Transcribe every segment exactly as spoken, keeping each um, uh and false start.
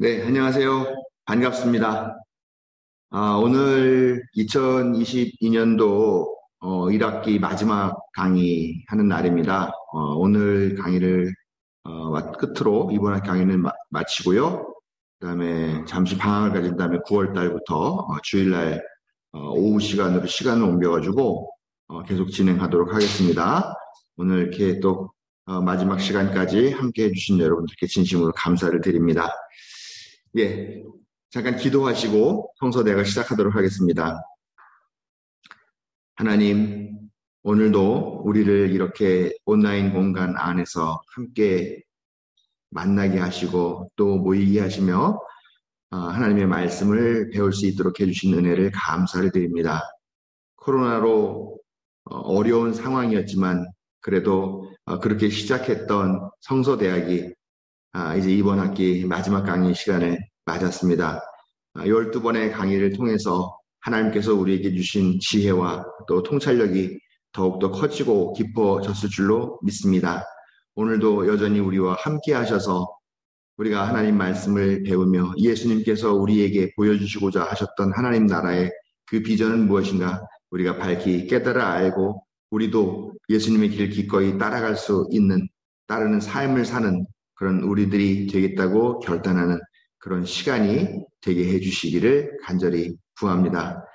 네, 안녕하세요. 반갑습니다. 아, 오늘 이천이십이 년도 어, 일 학기 마지막 강의하는 날입니다. 어, 오늘 강의를 어, 마- 끝으로 이번 학기 강의는 마, 마치고요. 그다음에 잠시 방학을 가진 다음에 구월 달부터 어, 주일날 어, 오후 시간으로 시간을 옮겨가지고 어, 계속 진행하도록 하겠습니다. 오늘 이렇게 또 어, 마지막 시간까지 함께 해주신 여러분들께 진심으로 감사를 드립니다. 예, 잠깐 기도하시고 성서대학을 시작하도록 하겠습니다. 하나님, 오늘도 우리를 이렇게 온라인 공간 안에서 함께 만나게 하시고 또 모이게 하시며 어, 하나님의 말씀을 배울 수 있도록 해주신 은혜를 감사를 드립니다. 코로나로 어, 어려운 상황이었지만 그래도 어, 그렇게 시작했던 성서대학이 아, 이제 이번 학기 마지막 강의 시간을 맞았습니다. 아, 열두 번의 강의를 통해서 하나님께서 우리에게 주신 지혜와 또 통찰력이 더욱더 커지고 깊어졌을 줄로 믿습니다. 오늘도 여전히 우리와 함께 하셔서 우리가 하나님 말씀을 배우며 예수님께서 우리에게 보여주시고자 하셨던 하나님 나라의 그 비전은 무엇인가 우리가 밝히 깨달아 알고 우리도 예수님의 길을 기꺼이 따라갈 수 있는 따르는 삶을 사는 그런 우리들이 되겠다고 결단하는 그런 시간이 되게 해주시기를 간절히 구합니다.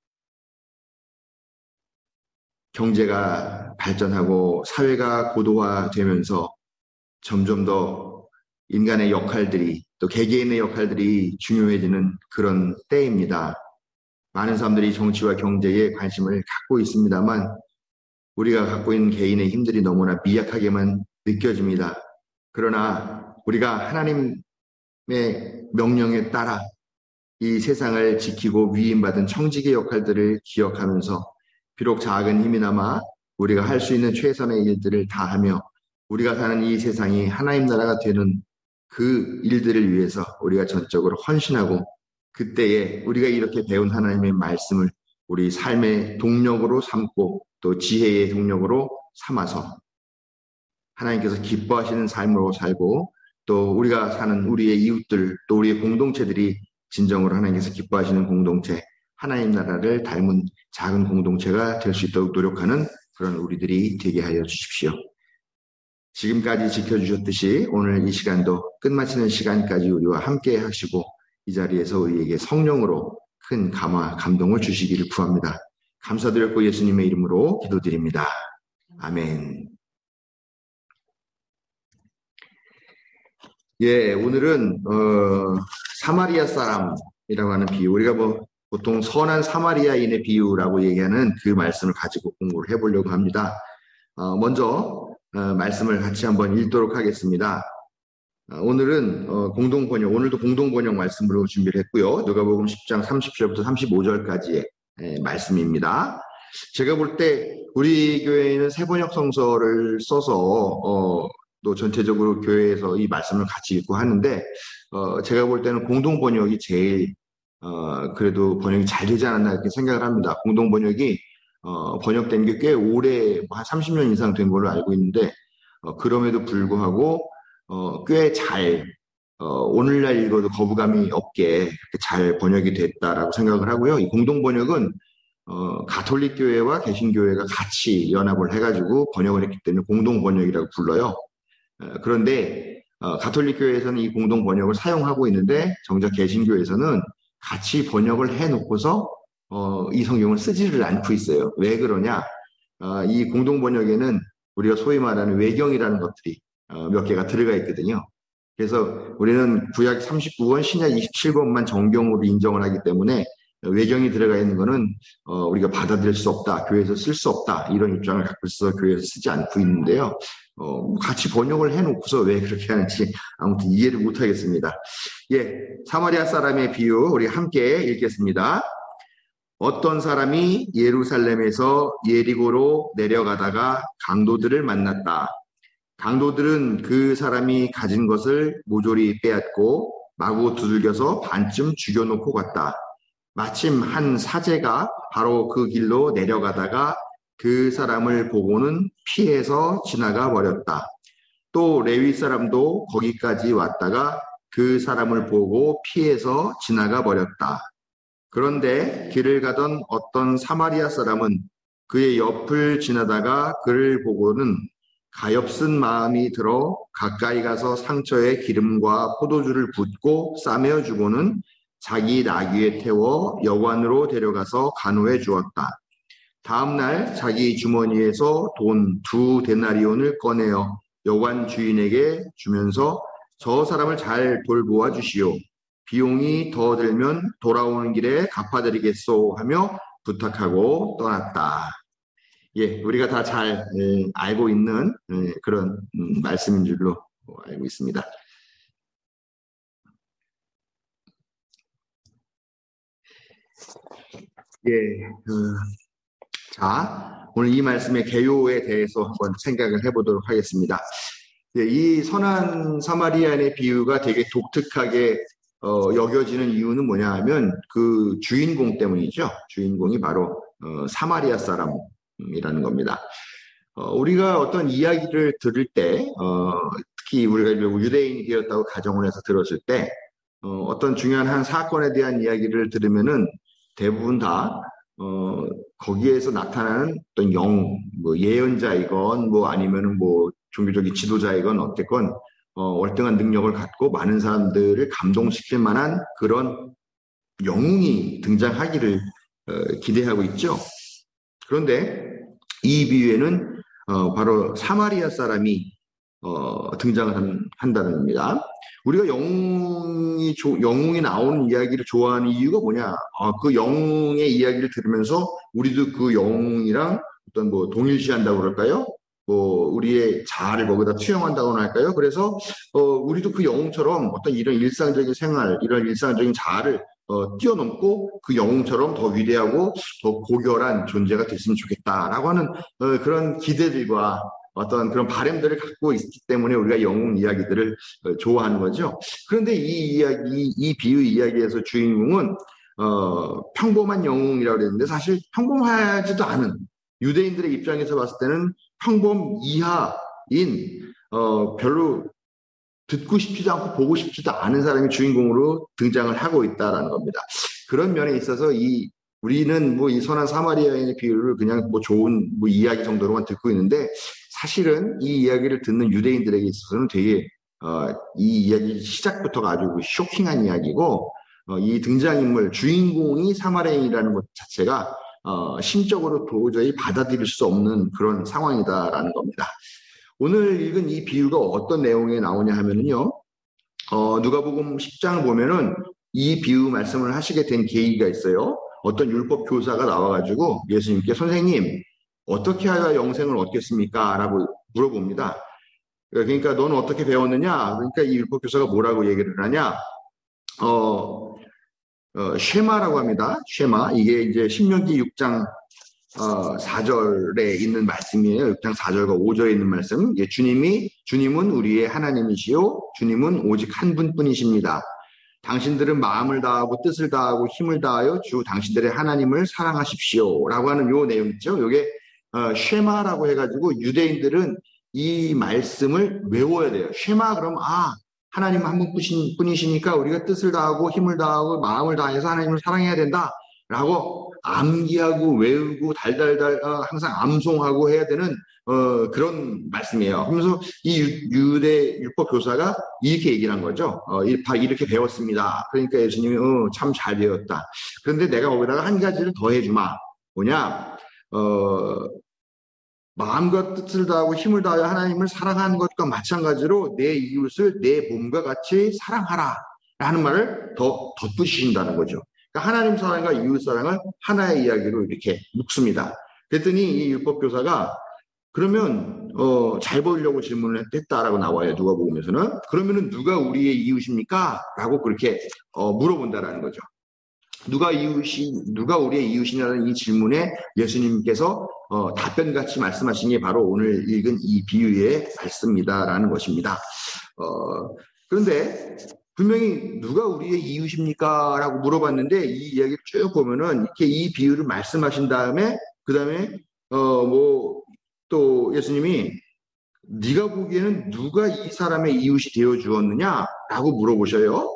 경제가 발전하고 사회가 고도화되면서 점점 더 인간의 역할들이 또 개개인의 역할들이 중요해지는 그런 때입니다. 많은 사람들이 정치와 경제에 관심을 갖고 있습니다만 우리가 갖고 있는 개인의 힘들이 너무나 미약하게만 느껴집니다. 그러나 우리가 하나님의 명령에 따라 이 세상을 지키고 위임받은 청지기의 역할들을 기억하면서 비록 작은 힘이나마 우리가 할 수 있는 최선의 일들을 다하며 우리가 사는 이 세상이 하나님 나라가 되는 그 일들을 위해서 우리가 전적으로 헌신하고 그때에 우리가 이렇게 배운 하나님의 말씀을 우리 삶의 동력으로 삼고 또 지혜의 동력으로 삼아서 하나님께서 기뻐하시는 삶으로 살고 또 우리가 사는 우리의 이웃들 또 우리의 공동체들이 진정으로 하나님께서 기뻐하시는 공동체 하나님 나라를 닮은 작은 공동체가 될 수 있도록 노력하는 그런 우리들이 되게 하여 주십시오. 지금까지 지켜주셨듯이 오늘 이 시간도 끝마치는 시간까지 우리와 함께 하시고 이 자리에서 우리에게 성령으로 큰 감화, 감동을 주시기를 구합니다. 감사드렸고 예수님의 이름으로 기도드립니다. 아멘. 예, 오늘은 어, 사마리아 사람이라고 하는 비유, 우리가 뭐 보통 선한 사마리아인의 비유라고 얘기하는 그 말씀을 가지고 공부를 해보려고 합니다. 어, 먼저 어, 말씀을 같이 한번 읽도록 하겠습니다. 어, 오늘은 어, 공동번역, 오늘도 공동번역 말씀으로 준비를 했고요. 누가복음 십 장 삼십 절부터 삼십오 절까지의 에, 말씀입니다. 제가 볼 때 우리 교회에는 세번역 성서를 써서 어, 또 전체적으로 교회에서 이 말씀을 같이 읽고 하는데 어, 제가 볼 때는 공동번역이 제일 어, 그래도 번역이 잘 되지 않았나 이렇게 생각을 합니다. 공동번역이 어, 번역된 게 꽤 오래 한 삼십 년 이상 된 걸로 알고 있는데 어, 그럼에도 불구하고 어, 꽤 잘 어, 오늘날 읽어도 거부감이 없게 잘 번역이 됐다라고 생각을 하고요. 이 공동번역은 어, 가톨릭 교회와 개신교회가 같이 연합을 해가지고 번역을 했기 때문에 공동번역이라고 불러요. 어, 그런데 어, 가톨릭 교회에서는 이 공동번역을 사용하고 있는데 정작 개신교회에서는 같이 번역을 해놓고서 어, 이 성경을 쓰지를 않고 있어요. 왜 그러냐? 어, 이 공동번역에는 우리가 소위 말하는 외경이라는 것들이 어, 몇 개가 들어가 있거든요. 그래서 우리는 구약 삼십구 권, 신약 이십칠 권만 정경으로 인정을 하기 때문에 외경이 들어가 있는 거는 어, 우리가 받아들일 수 없다, 교회에서 쓸 수 없다 이런 입장을 갖고 있어서 교회에서 쓰지 않고 있는데요. 어, 같이 번역을 해놓고서 왜 그렇게 하는지 아무튼 이해를 못하겠습니다. 예, 사마리아 사람의 비유 우리 함께 읽겠습니다. 어떤 사람이 예루살렘에서 예리고로 내려가다가 강도들을 만났다. 강도들은 그 사람이 가진 것을 모조리 빼앗고 마구 두들겨서 반쯤 죽여놓고 갔다. 마침 한 사제가 바로 그 길로 내려가다가 그 사람을 보고는 피해서 지나가 버렸다. 또 레위 사람도 거기까지 왔다가 그 사람을 보고 피해서 지나가 버렸다. 그런데 길을 가던 어떤 사마리아 사람은 그의 옆을 지나다가 그를 보고는 가엾은 마음이 들어 가까이 가서 상처에 기름과 포도주를 붓고 싸매어 주고는 자기 나귀에 태워 여관으로 데려가서 간호해 주었다. 다음 날 자기 주머니에서 돈 두 데나리온을 꺼내어 여관 주인에게 주면서 저 사람을 잘 돌보아 주시오. 비용이 더 들면 돌아오는 길에 갚아드리겠소 하며 부탁하고 떠났다. 예, 우리가 다 잘 알고 있는 에, 그런 음, 말씀인 줄로 알고 있습니다. 예, 어, 자, 오늘 이 말씀의 개요에 대해서 한번 생각을 해보도록 하겠습니다. 예, 이 선한 사마리아인의 비유가 되게 독특하게 어, 여겨지는 이유는 뭐냐 하면 그 주인공 때문이죠. 주인공이 바로 어, 사마리아 사람이라는 겁니다. 어, 우리가 어떤 이야기를 들을 때 어, 특히 우리가 유대인이 되었다고 가정을 해서 들었을 때 어, 떤 중요한 한 사건에 대한 이야기를 들으면은 대부분 다 어, 거기에서 나타나는 어떤 영, 뭐 예언자이건 뭐 아니면은 뭐 종교적인 지도자이건 어쨌건 어, 월등한 능력을 갖고 많은 사람들을 감동시킬 만한 그런 영웅이 등장하기를 어, 기대하고 있죠. 그런데 이 비유에는 어, 바로 사마리아 사람이 어, 등장을 한, 한다는 겁니다. 우리가 영웅이, 조, 영웅이 나오는 이야기를 좋아하는 이유가 뭐냐? 어, 그 영웅의 이야기를 들으면서 우리도 그 영웅이랑 어떤 뭐 동일시한다고 그럴까요? 뭐 우리의 자아를 거기다 투영한다고나 할까요? 그래서 어, 우리도 그 영웅처럼 어떤 이런 일상적인 생활, 이런 일상적인 자아를 어, 뛰어넘고 그 영웅처럼 더 위대하고 더 고결한 존재가 됐으면 좋겠다라고 하는 어, 그런 기대들과 어떤 그런 바램들을 갖고 있기 때문에 우리가 영웅 이야기들을 어, 좋아하는 거죠. 그런데 이 이야기, 이 비유 이야기에서 주인공은 어, 평범한 영웅이라고 그랬는데 사실 평범하지도 않은 유대인들의 입장에서 봤을 때는 평범 이하인 어, 별로 듣고 싶지도 않고 보고 싶지도 않은 사람이 주인공으로 등장을 하고 있다라는 겁니다. 그런 면에 있어서 이 우리는 뭐 이 선한 사마리아인의 비유를 그냥 뭐 좋은 뭐 이야기 정도로만 듣고 있는데 사실은 이 이야기를 듣는 유대인들에게 있어서는 되게 어, 이 이야기 시작부터가 아주 쇼킹한 이야기고 어, 이 등장인물 주인공이 사마리아인이라는 것 자체가 어, 심적으로 도저히 받아들일 수 없는 그런 상황이다라는 겁니다. 오늘 읽은 이 비유가 어떤 내용에 나오냐 하면은요, 어, 누가복음 십 장을 보면은 이 비유 말씀을 하시게 된 계기가 있어요. 어떤 율법 교사가 나와가지고 예수님께 선생님, 어떻게 하여 영생을 얻겠습니까? 라고 물어봅니다. 그러니까 너는 어떻게 배웠느냐? 그러니까 이 율법 교사가 뭐라고 얘기를 하냐? 어, 어, 쉐마라고 합니다. 쉐마. 이게 이제 신명기 육 장 어, 사 절에 있는 말씀이에요. 육 장 사 절과 오 절에 있는 말씀. 예, 주님이, 주님은 우리의 하나님이시요. 주님은 오직 한 분뿐이십니다. 당신들은 마음을 다하고 뜻을 다하고 힘을 다하여 주 당신들의 하나님을 사랑하십시오. 라고 하는 요 내용 있죠. 요게, 어, 쉐마라고 해가지고 유대인들은 이 말씀을 외워야 돼요. 쉐마 그러면, 아, 하나님 한 분뿐이시니까 우리가 뜻을 다하고 힘을 다하고 마음을 다해서 하나님을 사랑해야 된다. 라고 암기하고 외우고 달달달 어, 항상 암송하고 해야 되는 어, 그런 말씀이에요. 그러면서 이 유, 유대 율법 교사가 이렇게 얘기를 한 거죠. 어, 이렇게 배웠습니다. 그러니까 예수님이 어, 참 잘 배웠다. 그런데 내가 거기다가 한 가지를 더 해주마. 뭐냐? 어, 마음과 뜻을 다하고 힘을 다하여 하나님을 사랑하는 것과 마찬가지로 내 이웃을 내 몸과 같이 사랑하라. 라는 말을 더 덧붙이신다는 거죠. 하나님 사랑과 이웃 사랑을 하나의 이야기로 이렇게 묶습니다. 그랬더니 이 율법교사가 그러면 어, 잘 보이려고 질문을 했다라고 나와요. 누가복음에서는. 그러면은 누가 우리의 이웃입니까? 라고 그렇게 어, 물어본다라는 거죠. 누가 이웃이 누가 우리의 이웃이냐는 이 질문에 예수님께서 어, 답변같이 말씀하신 게 바로 오늘 읽은 이 비유의 말씀이다라는 것입니다. 어, 그런데 분명히 누가 우리의 이웃입니까? 라고 물어봤는데 이 이야기를 쭉 보면은 이렇게 이 비유를 말씀하신 다음에 그 다음에 어 뭐 또 예수님이 네가 보기에는 누가 이 사람의 이웃이 되어 주었느냐라고 물어보셔요.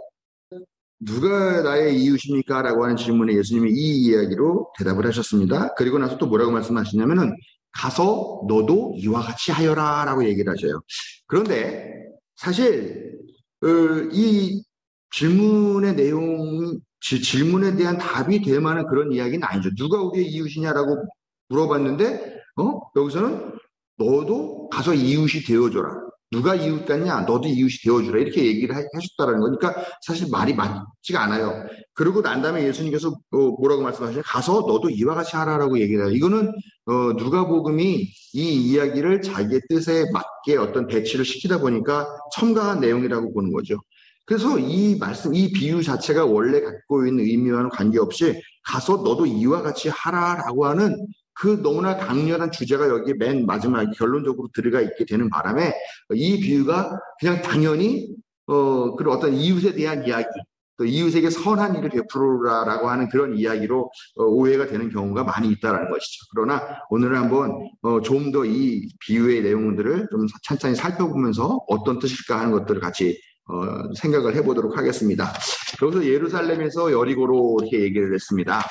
누가 나의 이웃입니까? 라고 하는 질문에 예수님이 이 이야기로 대답을 하셨습니다. 그리고 나서 또 뭐라고 말씀하시냐면은 가서 너도 이와 같이 하여라 라고 얘기를 하셔요. 그런데 사실 어, 이 질문의 내용, 지, 질문에 대한 답이 될 만한 그런 이야기는 아니죠. 누가 우리의 이웃이냐라고 물어봤는데 어? 여기서는 너도 가서 이웃이 되어줘라. 누가 이웃 같냐? 너도 이웃이 되어주라. 이렇게 얘기를 하- 하셨다라는 거니까 사실 말이 맞지가 않아요. 그러고 난 다음에 예수님께서 어, 뭐라고 말씀하시냐? 가서 너도 이와 같이 하라라고 얘기를 해요. 이거는 어, 누가복음이 이 이야기를 자기의 뜻에 맞게 어떤 배치를 시키다 보니까 첨가한 내용이라고 보는 거죠. 그래서 이 말씀, 이 비유 자체가 원래 갖고 있는 의미와는 관계없이 가서 너도 이와 같이 하라라고 하는 그 너무나 강렬한 주제가 여기 맨 마지막에 결론적으로 들어가 있게 되는 바람에 이 비유가 그냥 당연히 어, 그런 어떤 이웃에 대한 이야기, 또 이웃에게 선한 일을 베풀으라라고 하는 그런 이야기로 어, 오해가 되는 경우가 많이 있다라는 것이죠. 그러나 오늘은 한번 어, 좀 더 이 비유의 내용들을 좀 찬찬히 살펴보면서 어떤 뜻일까 하는 것들을 같이 어, 생각을 해보도록 하겠습니다. 여기서 예루살렘에서 여리고로 이렇게 얘기를 했습니다.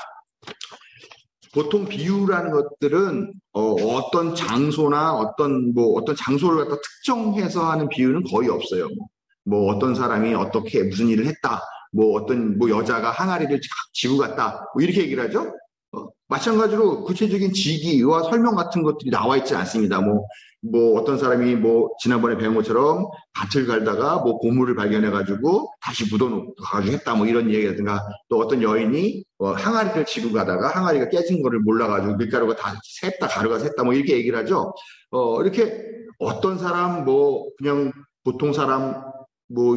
보통 비유라는 것들은 어, 떤 장소나 어떤 뭐 어떤 장소를 갖다 특정해서 하는 비유는 거의 없어요. 뭐 어떤 사람이 어떻게 무슨 일을 했다. 뭐 어떤 뭐 여자가 항아리를 지고 갔다. 뭐 이렇게 얘기를 하죠. 어, 마찬가지로 구체적인 직위와 설명 같은 것들이 나와 있지 않습니다. 뭐, 뭐 어떤 사람이 뭐 지난번에 배운 것처럼 밭을 갈다가 뭐 고물을 발견해가지고 다시 묻어놓고 가지고 했다. 뭐 이런 얘기라든가 또 어떤 여인이 어, 항아리를 지고 가다가 항아리가 깨진 거를 몰라가지고 밀가루가 다 샜다 가루가 샜다 뭐 이렇게 얘기를 하죠. 어, 이렇게 어떤 사람 뭐 그냥 보통 사람 뭐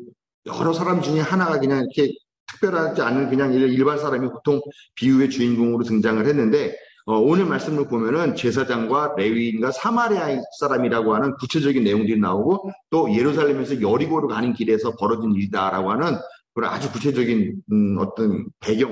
여러 사람 중에 하나가 그냥 이렇게 특별하지 않은 그냥 일반 사람이 보통 비유의 주인공으로 등장을 했는데 어, 오늘 말씀을 보면은 제사장과 레위인과 사마리아 사람이라고 하는 구체적인 내용들이 나오고 또 예루살렘에서 여리고로 가는 길에서 벌어진 일이다라고 하는 그런 아주 구체적인 음, 어떤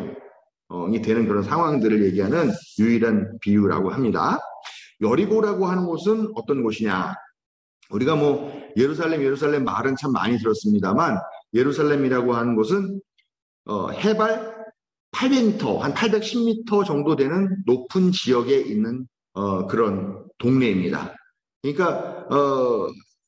배경이 되는 그런 상황들을 얘기하는 유일한 비유라고 합니다. 여리고라고 하는 곳은 어떤 곳이냐? 우리가 뭐 예루살렘 예루살렘 말은 참 많이 들었습니다만 예루살렘이라고 하는 곳은 어, 해발 팔백 미터, 한 팔백십 미터 정도 되는 높은 지역에 있는 어, 그런 동네입니다. 그러니까 어,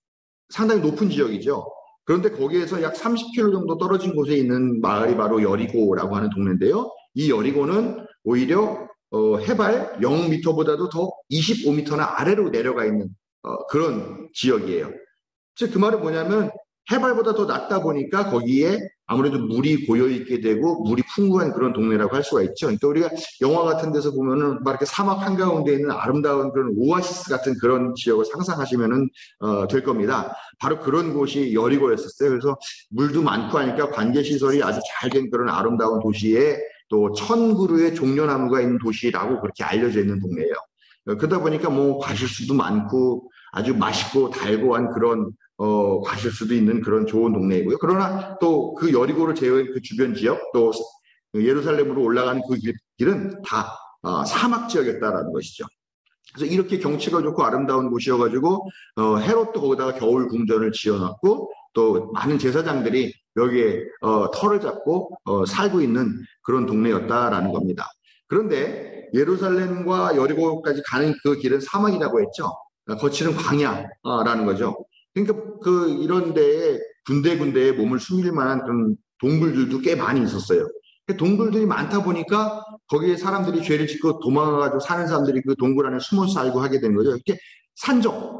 상당히 높은 지역이죠. 그런데 거기에서 약 삼십 킬로미터 정도 떨어진 곳에 있는 마을이 바로 여리고라고 하는 동네인데요. 이 여리고는 오히려 어, 해발 영 미터보다도 더 이십오 미터나 아래로 내려가 있는 어, 그런 지역이에요. 즉 그 말은 뭐냐면 해발보다 더 낮다 보니까 거기에 아무래도 물이 고여있게 되고 물이 풍부한 그런 동네라고 할 수가 있죠. 그러니까 우리가 영화 같은 데서 보면은 막 이렇게 사막 한가운데 있는 아름다운 그런 오아시스 같은 그런 지역을 상상하시면은 어, 될 겁니다. 바로 그런 곳이 여리고였었어요. 그래서 물도 많고 하니까 관계시설이 아주 잘 된 그런 아름다운 도시에 또 천 그루의 종려나무가 있는 도시라고 그렇게 알려져 있는 동네예요. 그러다 보니까 뭐 과실수도 많고 아주 맛있고 달고 한 그런 어, 가실 수도 있는 그런 좋은 동네이고요. 그러나 또 그 여리고를 제외한 그 주변 지역, 또 예루살렘으로 올라가는 그 길, 길은 다 어, 사막 지역이었다라는 것이죠. 그래서 이렇게 경치가 좋고 아름다운 곳이어가지고 어, 헤롯도 거기다가 겨울 궁전을 지어놨고 또 많은 제사장들이 여기에 어, 터를 잡고 어, 살고 있는 그런 동네였다라는 겁니다. 그런데 예루살렘과 여리고까지 가는 그 길은 사막이라고 했죠. 거치는 광야라는 거죠. 그러니까 그 이런 데에 군데군데에 몸을 숨길 만한 그런 동굴들도 꽤 많이 있었어요. 동굴들이 많다 보니까 거기에 사람들이 죄를 짓고 도망가가지고 사는 사람들이 그 동굴 안에 숨어 살고 하게 된 거죠. 이렇게 산적,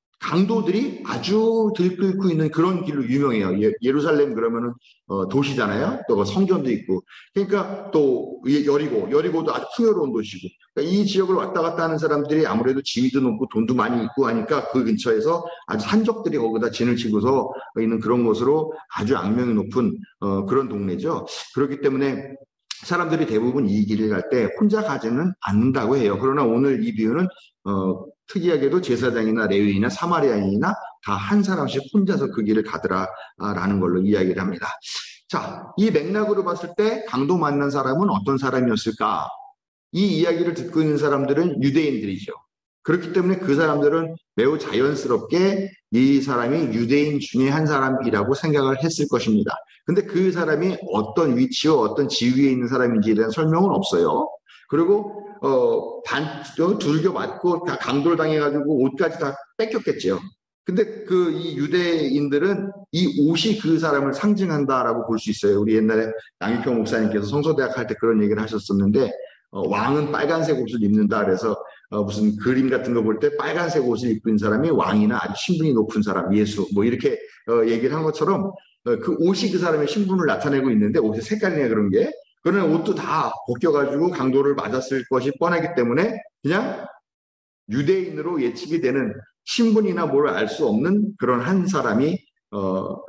강도들이 아주 들끓고 있는 그런 길로 유명해요. 예, 예루살렘 그러면은 어, 도시잖아요. 또 성전도 있고. 그러니까 또 여리고, 여리고도 아주 풍요로운 도시고. 그러니까 이 지역을 왔다 갔다 하는 사람들이 아무래도 지위도 높고 돈도 많이 있고 하니까 그 근처에서 아주 산적들이 거기다 진을 치고서 있는 그런 곳으로 아주 악명이 높은 어, 그런 동네죠. 그렇기 때문에 사람들이 대부분 이 길을 갈 때 혼자 가지는 않는다고 해요. 그러나 오늘 이 비유는 어, 특이하게도 제사장이나 레위인이나 사마리아인이나 다 한 사람씩 혼자서 그 길을 가더라라는 걸로 이야기를 합니다. 자, 이 맥락으로 봤을 때 강도 만난 사람은 어떤 사람이었을까? 이 이야기를 듣고 있는 사람들은 유대인들이죠. 그렇기 때문에 그 사람들은 매우 자연스럽게 이 사람이 유대인 중에 한 사람이라고 생각을 했을 것입니다. 근데 그 사람이 어떤 위치와 어떤 지위에 있는 사람인지에 대한 설명은 없어요. 그리고 어, 반, 두들겨 맞고 다 강도를 당해가지고 옷까지 다 뺏겼겠죠. 근데 그 이 유대인들은 이 옷이 그 사람을 상징한다라고 볼 수 있어요. 우리 옛날에 양익평 목사님께서 성서대학 할 때 그런 얘기를 하셨었는데 어, 왕은 빨간색 옷을 입는다. 그래서 어, 무슨 그림 같은 거 볼 때 빨간색 옷을 입은 사람이 왕이나 아주 신분이 높은 사람, 예수 뭐 이렇게 어, 얘기를 한 것처럼 어, 그 옷이 그 사람의 신분을 나타내고 있는데 옷의 색깔이나 그런 게 그런 옷도 다 벗겨가지고 강도를 맞았을 것이 뻔하기 때문에 그냥 유대인으로 예측이 되는 신분이나 뭘 알 수 없는 그런 한 사람이 어, 어,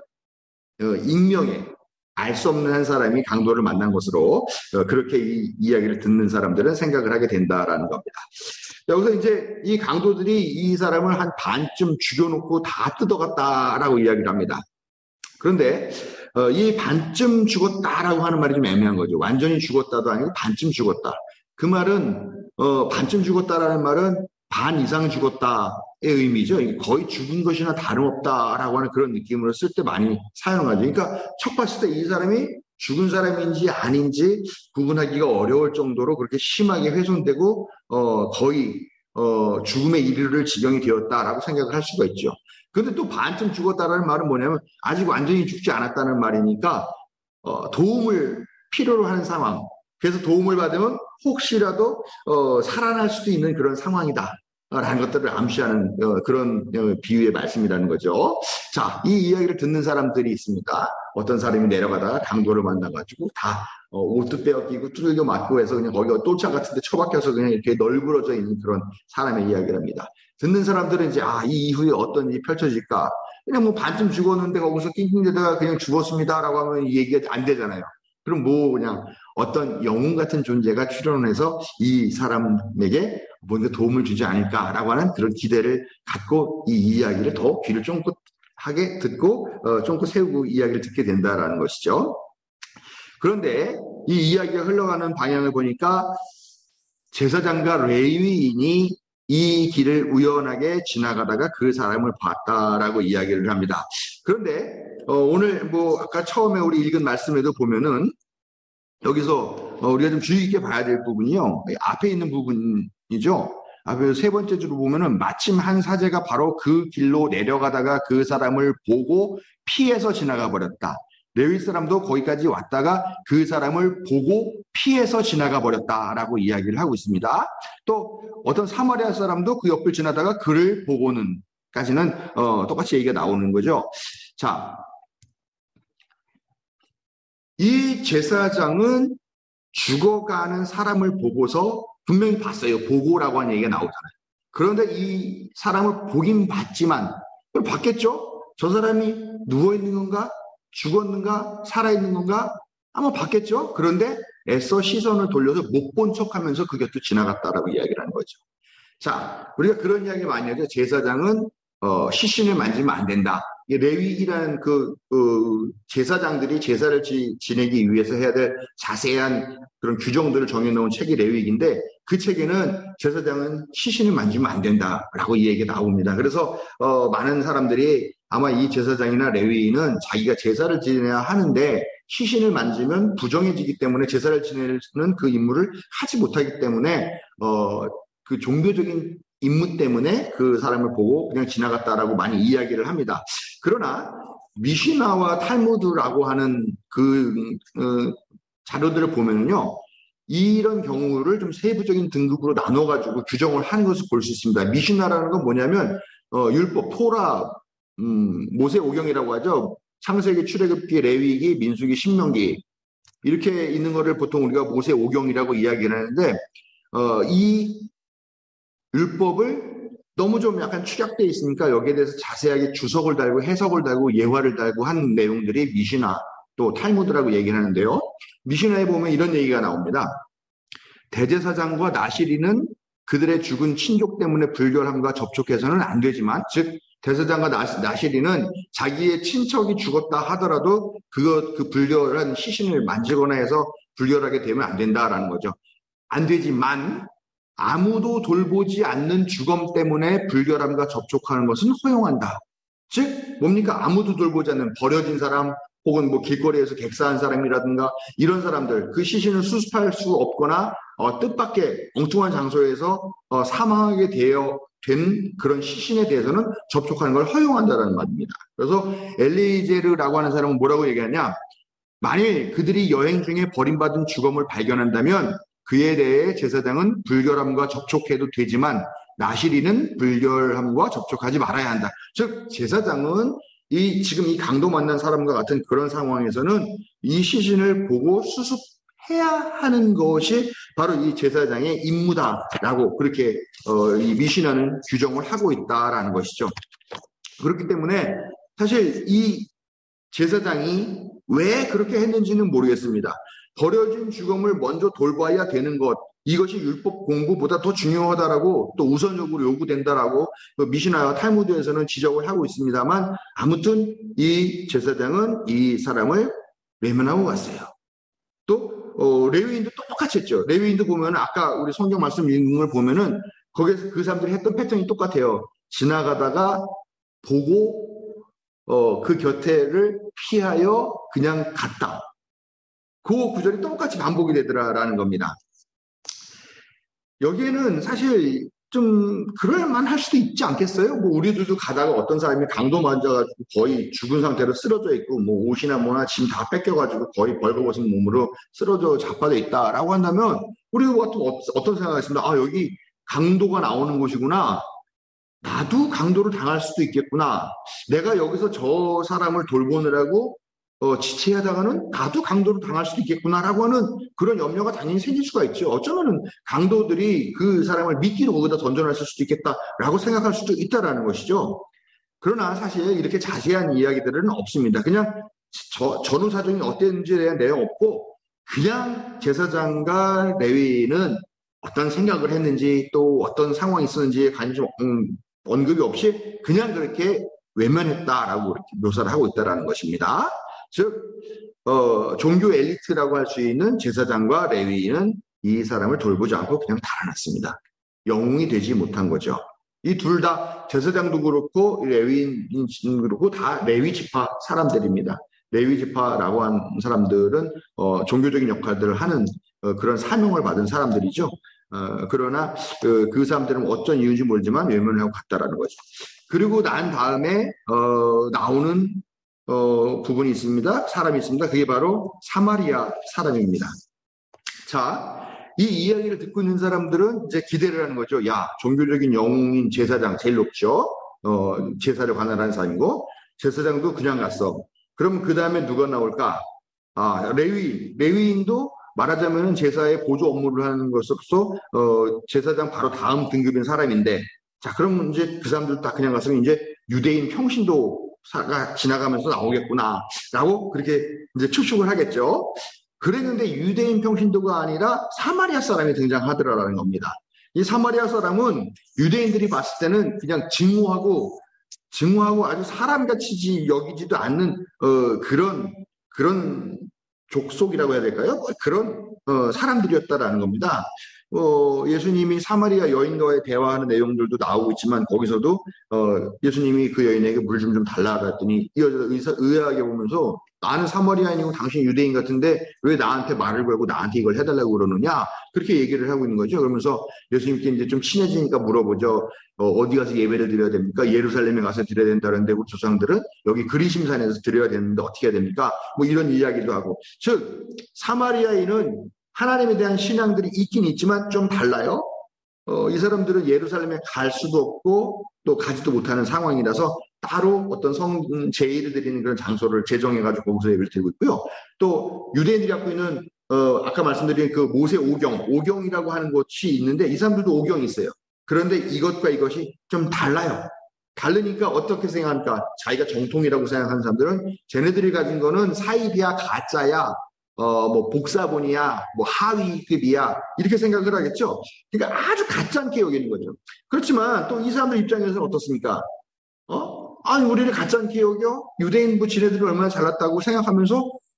익명에 알 수 없는 한 사람이 강도를 만난 것으로 어, 그렇게 이 이야기를 듣는 사람들은 생각을 하게 된다라는 겁니다. 여기서 이제 이 강도들이 이 사람을 한 반쯤 죽여놓고 다 뜯어갔다라고 이야기를 합니다. 그런데 어, 이 반쯤 죽었다라고 하는 말이 좀 애매한 거죠. 완전히 죽었다도 아니고 반쯤 죽었다. 그 말은 어, 반쯤 죽었다라는 말은 반 이상 죽었다의 의미죠. 거의 죽은 것이나 다름없다라고 하는 그런 느낌으로 쓸 때 많이 사용하죠. 그러니까 첫 봤을 때 이 사람이 죽은 사람인지 아닌지 구분하기가 어려울 정도로 그렇게 심하게 훼손되고 어, 거의 어, 죽음에 이르를 지경이 되었다라고 생각을 할 수가 있죠. 그런데 또 반쯤 죽었다라는 말은 뭐냐면 아직 완전히 죽지 않았다는 말이니까 어, 도움을 필요로 하는 상황. 그래서 도움을 받으면 혹시라도 어, 살아날 수도 있는 그런 상황이다. 라는 것들을 암시하는 어, 그런 어, 비유의 말씀이라는 거죠. 자, 이 이야기를 듣는 사람들이 있습니다. 어떤 사람이 내려가다가 강도를 만나가지고 다 어, 옷도 빼앗기고 두들겨 맞고 해서 그냥 거기가 똘창 같은데 처박혀서 그냥 이렇게 널브러져 있는 그런 사람의 이야기를 합니다. 듣는 사람들은 이제 아, 이 이후에 어떤 일이 펼쳐질까? 그냥 뭐 반쯤 죽었는데 거기서 낑낑대다가 그냥 죽었습니다라고 하면 이 얘기가 안 되잖아요. 그럼 뭐 그냥 어떤 영웅 같은 존재가 출연해서 이 사람에게 뭔가 도움을 주지 않을까라고 하는 그런 기대를 갖고 이 이야기를 더 귀를 쫑긋하게 듣고 어, 쫑긋 세우고 이야기를 듣게 된다라는 것이죠. 그런데 이 이야기가 흘러가는 방향을 보니까 제사장과 레위인이 이 길을 우연하게 지나가다가 그 사람을 봤다라고 이야기를 합니다. 그런데 어, 오늘 뭐 아까 처음에 우리 읽은 말씀에도 보면은 여기서 어, 우리가 좀 주의 깊게 봐야 될 부분이요. 앞에 있는 부분이죠. 앞에 세 번째 줄을 보면은 마침 한 사제가 바로 그 길로 내려가다가 그 사람을 보고 피해서 지나가 버렸다. 레위 사람도 거기까지 왔다가 그 사람을 보고 피해서 지나가 버렸다라고 이야기를 하고 있습니다. 또 어떤 사마리아 사람도 그 옆을 지나다가 그를 보고는 까지는 어, 똑같이 얘기가 나오는 거죠. 자, 이 제사장은 죽어가는 사람을 보고서 분명히 봤어요. 보고라고 하는 얘기가 나오잖아요. 그런데 이 사람을 보긴 봤지만 그걸 봤겠죠? 저 사람이 누워있는 건가? 죽었는가? 살아있는 건가? 아마 봤겠죠? 그런데 애써 시선을 돌려서 못 본 척하면서 그 곁을 지나갔다라고 이야기를 하는 거죠. 자, 우리가 그런 이야기 많이 하죠. 제사장은 어, 시신을 만지면 안 된다. 레위기라는 그, 그 제사장들이 제사를 지, 지내기 위해서 해야 될 자세한 그런 규정들을 정해놓은 책이 레위기인데 그 책에는 제사장은 시신을 만지면 안 된다라고 이 얘기가 나옵니다. 그래서 어, 많은 사람들이 아마 이 제사장이나 레위인은 자기가 제사를 지내야 하는데 시신을 만지면 부정해지기 때문에 제사를 지내는 그 임무를 하지 못하기 때문에 어, 그 종교적인 임무 때문에 그 사람을 보고 그냥 지나갔다라고 많이 이야기를 합니다. 그러나 미시나와 탈무드라고 하는 그 어, 자료들을 보면요, 이런 경우를 좀 세부적인 등급으로 나눠가지고 규정을 한 것을 볼 수 있습니다. 미시나라는 건 뭐냐면 어, 율법, 토라, 음, 모세오경이라고 하죠. 창세기, 출애굽기, 레위기, 민수기, 신명기 이렇게 있는 거를 보통 우리가 모세오경이라고 이야기를 하는데 어, 이 율법을 너무 좀 약간 축약되어 있으니까 여기에 대해서 자세하게 주석을 달고 해석을 달고 예화를 달고 한 내용들이 미시나 또 탈무드라고 얘기를 하는데요. 미시나에 보면 이런 얘기가 나옵니다. 대제사장과 나시리는 그들의 죽은 친족 때문에 불결함과 접촉해서는 안 되지만, 즉 대제사장과 나시리는 자기의 친척이 죽었다 하더라도 그것 그 불결한 시신을 만지거나 해서 불결하게 되면 안 된다라는 거죠. 안 되지만 아무도 돌보지 않는 주검 때문에 불결함과 접촉하는 것은 허용한다. 즉 뭡니까? 아무도 돌보지 않는 버려진 사람 혹은 뭐 길거리에서 객사한 사람이라든가 이런 사람들, 그 시신을 수습할 수 없거나 어, 뜻밖의 엉뚱한 장소에서 어, 사망하게 되어 된 그런 시신에 대해서는 접촉하는 걸 허용한다는 말입니다. 그래서 엘리에제르라고 하는 사람은 뭐라고 얘기하냐? 만일 그들이 여행 중에 버림받은 주검을 발견한다면 그에 대해 제사장은 불결함과 접촉해도 되지만 나시린은 불결함과 접촉하지 말아야 한다. 즉 제사장은 이 지금 이 강도 만난 사람과 같은 그런 상황에서는 이 시신을 보고 수습해야 하는 것이 바로 이 제사장의 임무다라고 그렇게 어, 이 미신하는 규정을 하고 있다라는 것이죠. 그렇기 때문에 사실 이 제사장이 왜 그렇게 했는지는 모르겠습니다. 버려진 주검을 먼저 돌봐야 되는 것, 이것이 율법 공부보다 더 중요하다라고 또 우선적으로 요구된다라고 미시나와 탈무드에서는 지적을 하고 있습니다만 아무튼 이 제사장은 이 사람을 외면하고 갔어요. 또 어, 레위인도 똑같이 했죠. 레위인도 보면 아까 우리 성경 말씀 읽는 걸 보면은 거기에서 그 사람들이 했던 패턴이 똑같아요. 지나가다가 보고 어, 그 곁에를 피하여 그냥 갔다. 그 구절이 똑같이 반복이 되더라라는 겁니다. 여기에는 사실 좀 그럴만 할 수도 있지 않겠어요? 뭐 우리들도 가다가 어떤 사람이 강도 맞아가지고 거의 죽은 상태로 쓰러져 있고 뭐 옷이나 뭐나 짐 다 뺏겨가지고 거의 벌거벗은 몸으로 쓰러져 자빠져 있다라고 한다면 우리가 같은 어떤 생각이 있습니다. 아 여기 강도가 나오는 곳이구나. 나도 강도를 당할 수도 있겠구나. 내가 여기서 저 사람을 돌보느라고 어, 지체하다가는 나도 강도를 당할 수도 있겠구나라고 하는 그런 염려가 당연히 생길 수가 있죠. 어쩌면은 강도들이 그 사람을 미끼로 거기다 던져놨을 수도 있겠다라고 생각할 수도 있다라는 것이죠. 그러나 사실 이렇게 자세한 이야기들은 없습니다. 그냥 저, 전후 사정이 어땠는지에 대한 내용 없고 그냥 제사장과 레위인은 어떤 생각을 했는지 또 어떤 상황이 있었는지에 관심 음, 언급이 없이 그냥 그렇게 외면했다라고 이렇게 묘사를 하고 있다라는 것입니다. 즉 어, 종교 엘리트라고 할 수 있는 제사장과 레위인은 이 사람을 돌보지 않고 그냥 달아났습니다. 영웅이 되지 못한 거죠. 이 둘 다 제사장도 그렇고 레위인도 그렇고 다 레위 지파 사람들입니다. 레위 지파라고 하는 사람들은 어, 종교적인 역할들을 하는 어, 그런 사명을 받은 사람들이죠. 어, 그러나 그, 그 사람들은 어떤 이유인지 모르지만 외면을 하고 갔다라는 거죠. 그리고 난 다음에 어, 나오는 어, 부분이 있습니다. 사람이 있습니다. 그게 바로 사마리아 사람입니다. 자, 이 이야기를 듣고 있는 사람들은 이제 기대를 하는 거죠. 야, 종교적인 영웅인 제사장 제일 높죠. 어, 제사를 관할하는 사람이고 제사장도 그냥 갔어. 그럼 그 다음에 누가 나올까? 아, 레위인. 레위인도 말하자면 제사의 보조 업무를 하는 것으로서 어, 제사장 바로 다음 등급인 사람인데, 자, 그럼 이제 그 사람들 다 그냥 갔으면 이제 유대인 평신도가 지나가면서 나오겠구나라고 그렇게 이제 추측을 하겠죠. 그랬는데 유대인 평신도가 아니라 사마리아 사람이 등장하더라라는 겁니다. 이 사마리아 사람은 유대인들이 봤을 때는 그냥 증오하고 증오하고 아주 사람같이 여기지도 않는 어, 그런 그런 족속이라고 해야 될까요? 그런 어, 사람들이었다라는 겁니다. 어, 예수님이 사마리아 여인과의 대화하는 내용들도 나오고 있지만 거기서도 어, 예수님이 그 여인에게 물 좀 좀 달라 그랬더니 이 여자가 의사, 의아하게 보면서 나는 사마리아인이고 당신 유대인 같은데 왜 나한테 말을 걸고 나한테 이걸 해달라고 그러느냐 그렇게 얘기를 하고 있는 거죠. 그러면서 예수님께 이제 좀 친해지니까 물어보죠. 어, 어디 가서 예배를 드려야 됩니까? 예루살렘에 가서 드려야 된다는데 우리 조상들은 여기 그리심산에서 드려야 되는데 어떻게 해야 됩니까? 뭐 이런 이야기도 하고 즉 사마리아인은 하나님에 대한 신앙들이 있긴 있지만 좀 달라요. 어, 이 사람들은 예루살렘에 갈 수도 없고 또 가지도 못하는 상황이라서 따로 어떤 성 제의를 드리는 그런 장소를 제정해가지고 거기서 예배를 드리고 있고요. 또 유대인들이 갖고 있는 어, 아까 말씀드린 그 모세 오경, 오경이라고 하는 곳이 있는데 이 사람들도 오경이 있어요. 그런데 이것과 이것이 좀 달라요. 다르니까 어떻게 생각합니까? 자기가 정통이라고 생각하는 사람들은 쟤네들이 가진 거는 사입이야, 가짜야, 어, 뭐, 복사본이야, 뭐, 하위급이야, 이렇게 생각을 하겠죠? 그러니까 아주 가짜않게 여기는 거죠. 그렇지만 또 이 사람들 입장에서는 어떻습니까? 어? 아니, 우리를 가짜않게 여겨? 유대인 뭐, 지네들이 얼마나 잘났다고 생각하면서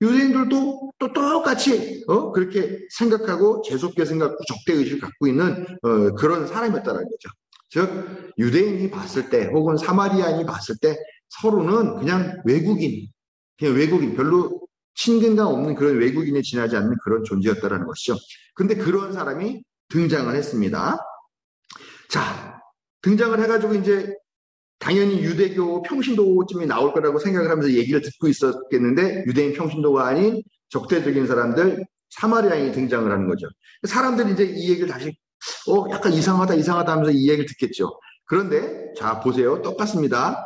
유대인들도 또 똑같이 어? 그렇게 생각하고 재수없게 생각하고 적대의식을 갖고 있는 어, 그런 사람이었다는 거죠. 즉 유대인이 봤을 때 혹은 사마리아인이 봤을 때 서로는 그냥 외국인, 그냥 외국인, 별로 친근감 없는 그런 외국인에 지나지 않는 그런 존재였다는 것이죠. 근데 그런 사람이 등장을 했습니다. 자, 등장을 해가지고 이제 당연히 유대교 평신도쯤이 나올 거라고 생각을 하면서 얘기를 듣고 있었겠는데 유대인 평신도가 아닌 적대적인 사람들 사마리아인이 등장을 하는 거죠. 사람들이 이제 이 얘기를 다시 어 약간 이상하다 이상하다 하면서 이 얘기를 듣겠죠. 그런데 자 보세요. 똑같습니다.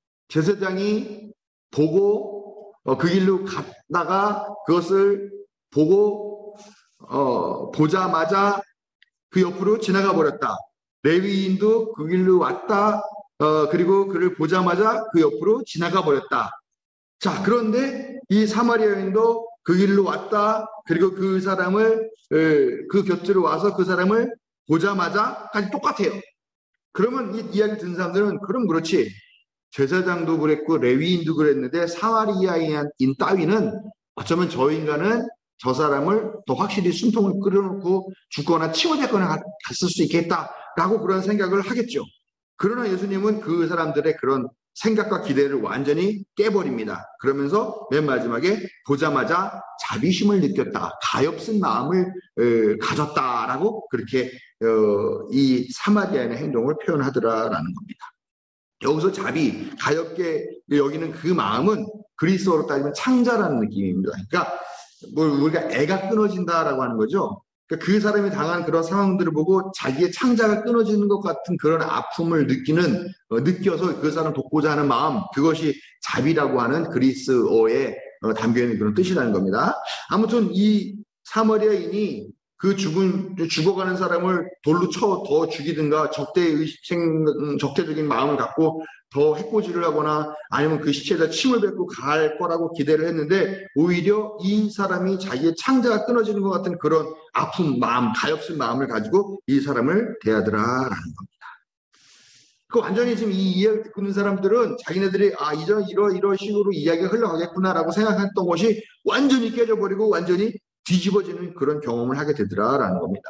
제사장이 보고 어, 그 길로 갔다가 그것을 보고 어, 보자마자 그 옆으로 지나가 버렸다. 레위인도 그 길로 왔다. 어, 그리고 그를 보자마자 그 옆으로 지나가 버렸다. 자, 그런데 이 사마리아인도 그 길로 왔다. 그리고 그 사람을, 그 곁으로 와서 그 사람을 보자마자까지 똑같아요. 그러면 이 이야기 듣는 사람들은, 그럼 그렇지. 제사장도 그랬고, 레위인도 그랬는데, 사마리아인 따위는 어쩌면 저 인간은 저 사람을 더 확실히 숨통을 끌어놓고 죽거나 치워댔거나 갔을 수 있겠다라고 그런 생각을 하겠죠. 그러나 예수님은 그 사람들의 그런 생각과 기대를 완전히 깨버립니다. 그러면서 맨 마지막에 보자마자 자비심을 느꼈다. 가엾은 마음을 어, 가졌다라고 그렇게 어, 이 사마리아인의 행동을 표현하더라라는 겁니다. 여기서 자비, 가엾게 여기는 그 마음은 그리스어로 따지면 창자라는 느낌입니다. 그러니까 뭐 우리가 애가 끊어진다라고 하는 거죠. 그러니까 그 사람이 당한 그런 상황들을 보고 자기의 창자가 끊어지는 것 같은 그런 아픔을 느끼는, 어, 느껴서 그 사람 돕고자 하는 마음, 그것이 자비라고 하는 그리스어에 어, 담겨있는 그런 뜻이라는 겁니다. 아무튼 이 사마리아인이 그 죽은, 죽어가는 사람을 돌로 쳐 더 죽이든가 적대의식, 적대적인 마음을 갖고 더 해코지를 하거나 아니면 그 시체에다 침을 뱉고 갈 거라고 기대를 했는데 오히려 이 사람이 자기의 창자가 끊어지는 것 같은 그런 아픈 마음, 가엾은 마음을 가지고 이 사람을 대하더라라는 겁니다. 그 완전히 지금 이 이야기를 듣고 있는 사람들은 자기네들이 아 이제 이러 이런 식으로 이야기가 흘러가겠구나라고 생각했던 것이 완전히 깨져버리고 완전히 뒤집어지는 그런 경험을 하게 되더라라는 겁니다.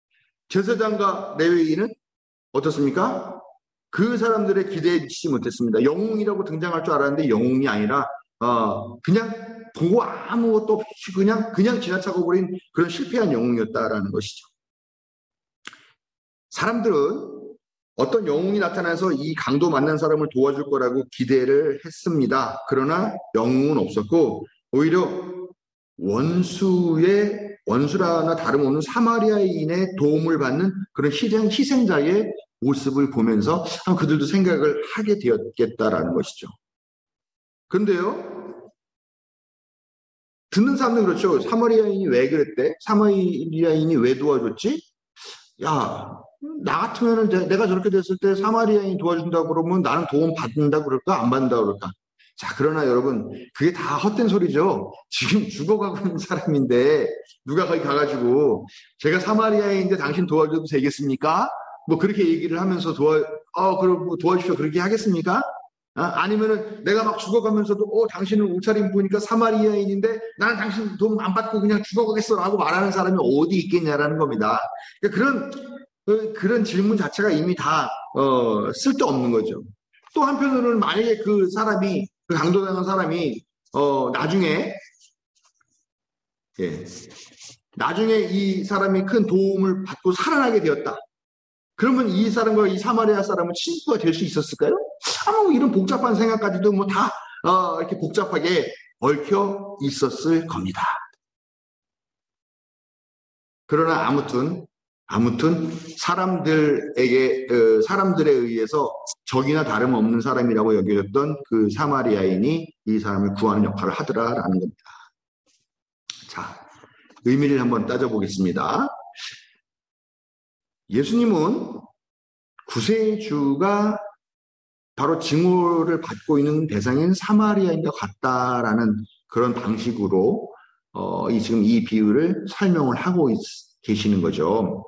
제사장과 레위인은 어떻습니까? 그 사람들의 기대에 미치지 못했습니다. 영웅이라고 등장할 줄 알았는데 영웅이 아니라 어, 그냥 보고 아무것도 없이 그냥 그냥 지나쳐가 버린 그런 실패한 영웅이었다라는 것이죠. 사람들은 어떤 영웅이 나타나서 이 강도 만난 사람을 도와줄 거라고 기대를 했습니다. 그러나 영웅은 없었고 오히려 원수의 원수라나 다름없는 사마리아인의 도움을 받는 그런 희생, 희생자의 모습을 보면서 그들도 생각을 하게 되었겠다라는 것이죠. 그런데요, 듣는 사람들은 그렇죠. 사마리아인이 왜 그랬대? 사마리아인이 왜 도와줬지? 야, 나 같으면 내가 저렇게 됐을 때 사마리아인이 도와준다고 그러면 나는 도움 받는다 그럴까? 안 받는다 그럴까? 자, 그러나 여러분, 그게 다 헛된 소리죠. 지금 죽어가고 있는 사람인데, 누가 거기 가가지고, 제가 사마리아인인데 당신 도와줘도 되겠습니까? 뭐, 그렇게 얘기를 하면서 도와, 어, 그럼 도와주십시오. 그렇게 하겠습니까? 어? 아니면은 내가 막 죽어가면서도, 어, 당신은 옷차림 보니까 사마리아인인데, 나는 당신 도움 안 받고 그냥 죽어가겠어. 라고 말하는 사람이 어디 있겠냐라는 겁니다. 그러니까 그런, 그런 질문 자체가 이미 다, 어, 쓸데없는 거죠. 또 한편으로는 만약에 그 사람이 그 강도당한 사람이 어 나중에 예 나중에 이 사람이 큰 도움을 받고 살아나게 되었다. 그러면 이 사람과 이 사마리아 사람은 친구가 될 수 있었을까요? 아무 이런 복잡한 생각까지도 뭐 다 어, 이렇게 복잡하게 얽혀 있었을 겁니다. 그러나 아무튼 아무튼 사람들에게 어, 사람들에 의해서 적이나 다름없는 사람이라고 여겨졌던 그 사마리아인이 이 사람을 구하는 역할을 하더라라는 겁니다. 자, 의미를 한번 따져보겠습니다. 예수님은 구세주가 바로 증오를 받고 있는 대상인 사마리아인과 같다라는 그런 방식으로 어, 이 지금 이 비유를 설명을 하고 있, 계시는 거죠.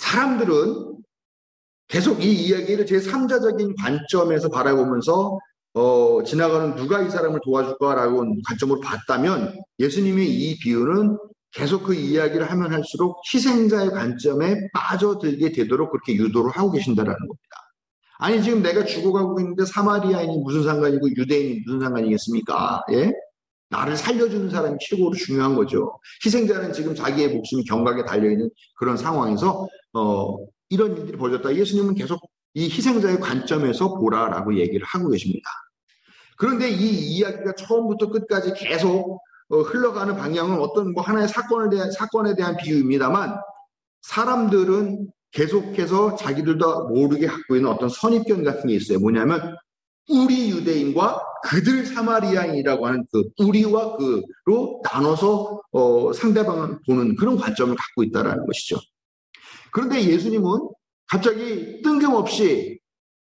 사람들은 계속 이 이야기를 제삼자적인 관점에서 바라보면서 어, 지나가는 누가 이 사람을 도와줄까라고 관점으로 봤다면 예수님의 이 비유는 계속 그 이야기를 하면 할수록 희생자의 관점에 빠져들게 되도록 그렇게 유도를 하고 계신다라는 겁니다. 아니 지금 내가 죽어가고 있는데 사마리아인이 무슨 상관이고 유대인이 무슨 상관이겠습니까? 예? 나를 살려주는 사람이 최고로 중요한 거죠. 희생자는 지금 자기의 목숨이 경각에 달려있는 그런 상황에서 어, 이런 일들이 벌어졌다. 예수님은 계속 이 희생자의 관점에서 보라라고 얘기를 하고 계십니다. 그런데 이 이야기가 처음부터 끝까지 계속 어, 흘러가는 방향은 어떤 뭐 하나의 사건에 대한, 사건에 대한 비유입니다만 사람들은 계속해서 자기들도 모르게 갖고 있는 어떤 선입견 같은 게 있어요. 뭐냐면 우리 유대인과 그들 사마리아인이라고 하는 그 우리와 그로 나눠서 어, 상대방을 보는 그런 관점을 갖고 있다는 것이죠. 그런데 예수님은 갑자기 뜬금없이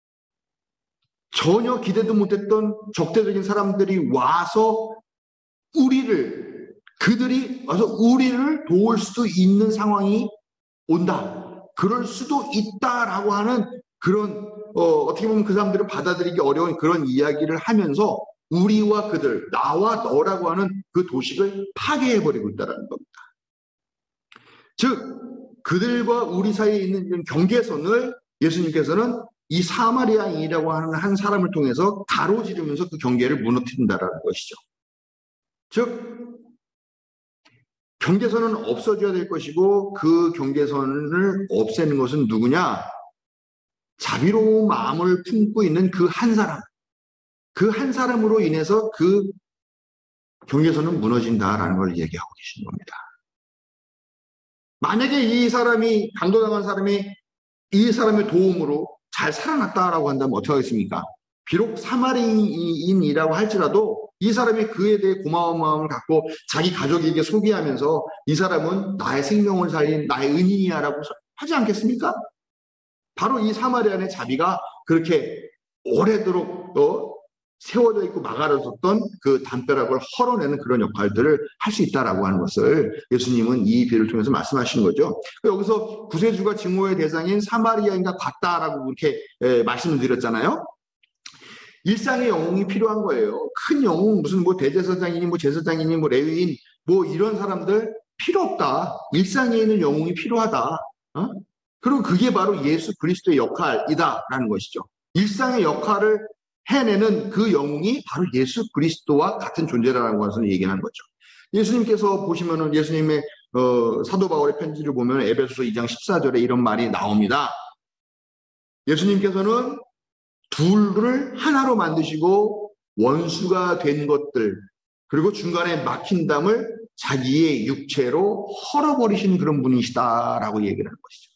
전혀 기대도 못했던 적대적인 사람들이 와서 우리를, 그들이 와서 우리를 도울 수도 있는 상황이 온다. 그럴 수도 있다라고 하는 그런 어, 어떻게 보면 그 사람들을 받아들이기 어려운 그런 이야기를 하면서 우리와 그들, 나와 너라고 하는 그 도식을 파괴해버리고 있다는 겁니다. 즉 그들과 우리 사이에 있는 경계선을 예수님께서는 이 사마리아인이라고 하는 한 사람을 통해서 가로지르면서 그 경계를 무너뜨린다는 것이죠. 즉 경계선은 없어져야 될 것이고 그 경계선을 없애는 것은 누구냐? 자비로운 마음을 품고 있는 그 한 사람, 그 한 사람으로 인해서 그 경계선은 무너진다라는 걸 얘기하고 계시는 겁니다. 만약에 이 사람이 강도당한 사람이 이 사람의 도움으로 잘 살아났다라고 한다면 어떻게 하겠습니까? 비록 사마리인이라고 할지라도 이 사람이 그에 대해 고마운 마음을 갖고 자기 가족에게 소개하면서 이 사람은 나의 생명을 살린 나의 은인이야라고 하지 않겠습니까? 바로 이 사마리아인의 자비가 그렇게 오래도록 또 세워져 있고 막아졌던 그 담벼락을 헐어내는 그런 역할들을 할 수 있다라고 하는 것을 예수님은 이 비유를 통해서 말씀하시는 거죠. 여기서 구세주가 증오의 대상인 사마리아인과 같다라고 이렇게 에, 말씀을 드렸잖아요. 일상의 영웅이 필요한 거예요. 큰 영웅, 무슨 뭐 대제사장이니 뭐 제사장이니 뭐 레위인 뭐 이런 사람들 필요 없다. 일상에 있는 영웅이 필요하다. 어? 그리고 그게 바로 예수 그리스도의 역할이다라는 것이죠. 일상의 역할을 해내는 그 영웅이 바로 예수 그리스도와 같은 존재라는 것을 얘기하는 거죠. 예수님께서 보시면은 예수님의 어, 사도 바울의 편지를 보면 에베소서 이 장 십사 절에 이런 말이 나옵니다. 예수님께서는 둘을 하나로 만드시고 원수가 된 것들 그리고 중간에 막힌 담을 자기의 육체로 헐어버리시는 그런 분이시다라고 얘기를 하는 것이죠.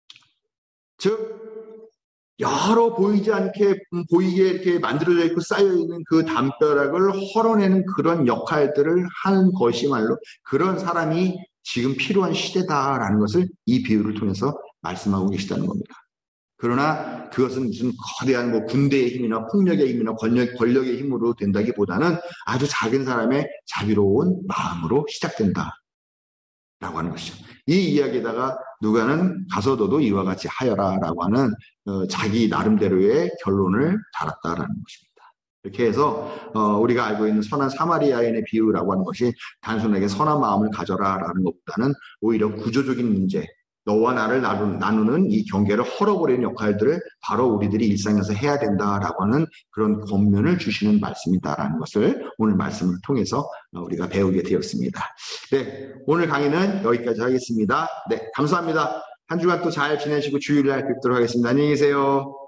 즉 여러 보이지 않게 보이게 이렇게 만들어져 있고 쌓여 있는 그 담벼락을 헐어내는 그런 역할들을 하는 것이말로 그런 사람이 지금 필요한 시대다라는 것을 이 비유를 통해서 말씀하고 계시다는 겁니다. 그러나 그것은 무슨 거대한 뭐 군대의 힘이나 폭력의 힘이나 권력, 권력의 힘으로 된다기보다는 아주 작은 사람의 자비로운 마음으로 시작된다라고 하는 것이죠. 이 이야기에다가 누가는 가서 너도 이와 같이 하여라라고 하는 어, 자기 나름대로의 결론을 달았다라는 것입니다. 이렇게 해서 어, 우리가 알고 있는 선한 사마리아인의 비유라고 하는 것이 단순하게 선한 마음을 가져라라는 것보다는 오히려 구조적인 문제, 너와 나를 나누는 이 경계를 헐어버리는 역할들을 바로 우리들이 일상에서 해야 된다라고 하는 그런 권면을 주시는 말씀이다라는 것을 오늘 말씀을 통해서 우리가 배우게 되었습니다. 네, 오늘 강의는 여기까지 하겠습니다. 네, 감사합니다. 한 주간 또 잘 지내시고 주일날 뵙도록 하겠습니다. 안녕히 계세요.